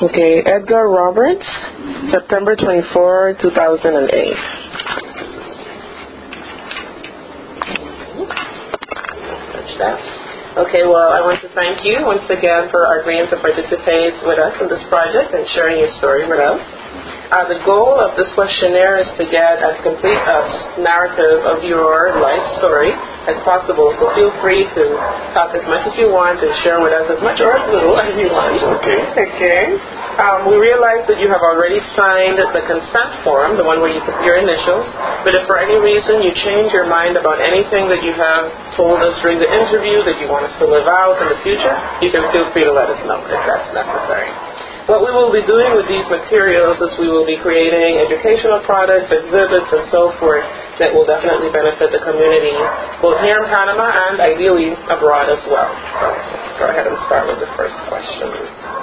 Okay, Edgar Roberts, September 24, 2008. Touch that. Okay, well, I want to thank you once again for agreeing to participate with us in this project and sharing your story with us. The goal of this questionnaire is to get as complete a narrative of your life story as possible, so feel free to talk as much as you want and share with us as much or as little as you want. Okay. We realize that you have already signed the consent form, the one where you put your initials, but if for any reason you change your mind about anything that you have told us during the interview that you want us to live out in the future, you can feel free to let us know if that's necessary. What we will be doing with these materials is we will be creating educational products, exhibits, and so forth that will definitely benefit the community, both here in Panama and ideally abroad as well. So go ahead and start with the first questions.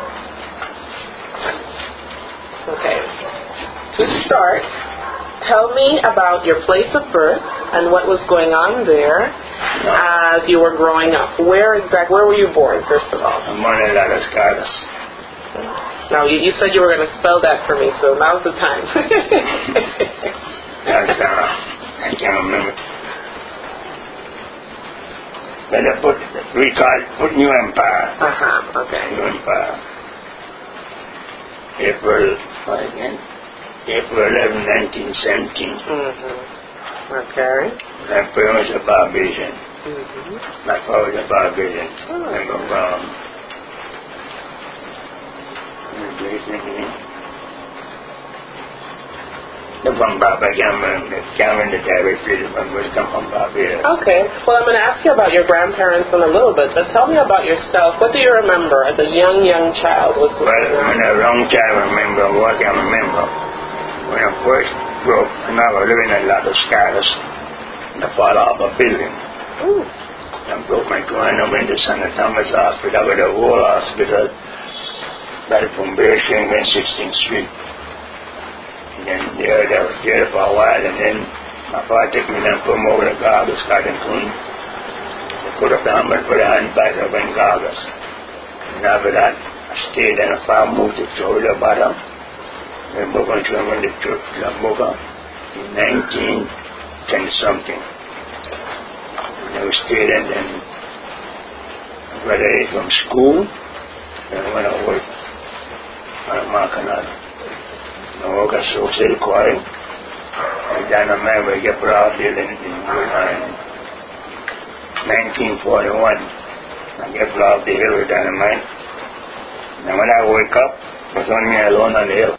Okay. To start, tell me about your place of birth and what was going on there as you were growing up. Where were you born, first of all? I'm born in Las Cascadas. Now, you said you were going to spell that for me, so now's the time. I can't remember. But we call it put New Empire. Okay. New Empire. April 11, 1917. Okay. My parents were Barbadian. My father was a Barbadian. The one Barbados, the direct place was come from Barbados. Okay. Well, I'm going to ask you about your grandparents in a little bit, but tell me about yourself. What do you remember as a young child? Well, when I was a young child, I remember what I remember. When I first grew up, and I was living in Las Cascadas, and I fell off a building. I broke my toe and I went to St. Thomas Hospital with a whole hospital. By the foundation in 16th Street. And then I was there for a while, and then my father took me and put me over to Gargos, Cotton Coon. They put up the helmet for the handbags up in Gargos. And after that, I stayed in a farm, moved to Florida Bottom. Then moved on to the church, Lamoga, in 1910-something. And I stayed and then I graduated from school, and when I worked on Macanal. I work at Social Quarry. I done a man where I get brought here in 1941. I get brought here with dynamite. And when I wake up, I was only alone on the hill.